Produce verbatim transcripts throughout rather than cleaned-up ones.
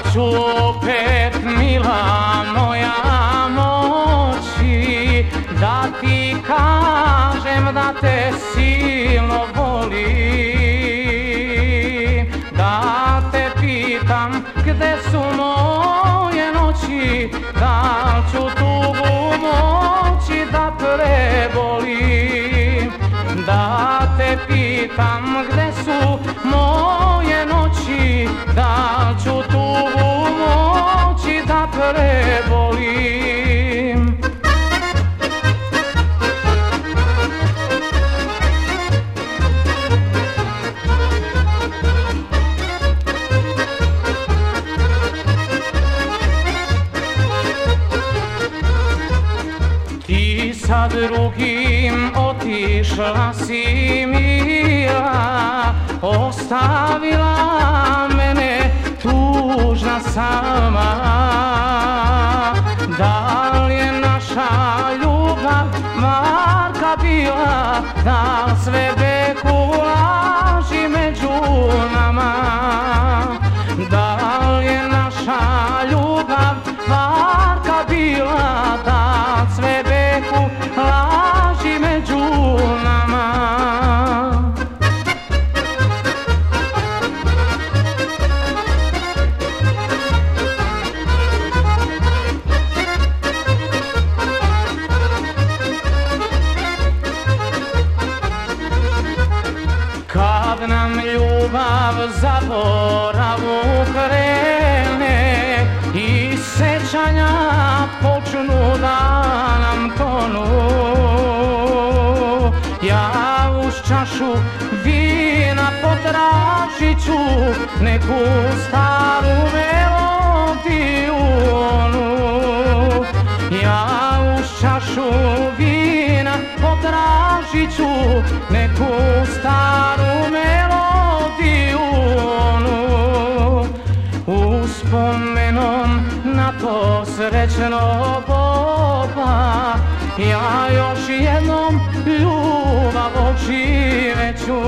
ću opet, mila moja, moći da ti kažem da te silno volim, da te pitam gde su moje noći, da ću tugu moći da prebolim, da te pitam gde su moje noći, da ću tugu moći da prebolim. Ti sa drugim otišla si, mila, ostavila mene tužna sama. Da li je naša ljubav marka bila, da li sve beku laži među nama? Da li je naša ljubav marka bila, da li sve beku laži među nama? Kad nam ljubav zaboravu krene i sećanja počnu da nam tonu, ja uz čašu vina potražit ću neku staru melodiju onu. Ja uz čašu vina potražit ću neku staru melodiju onu. Uspomenom na to srećno doba, ja još jednom ljubav oživeću.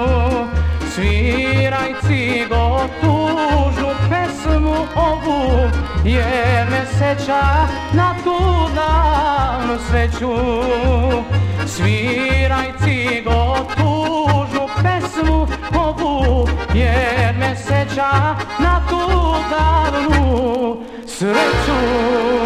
Sviraj cigo tužnu pesmu ovu, jer me seća na tu davnu sreću. Sviraj cigo tužnu pesmu ovu, jer me seća na tu davnu sreću.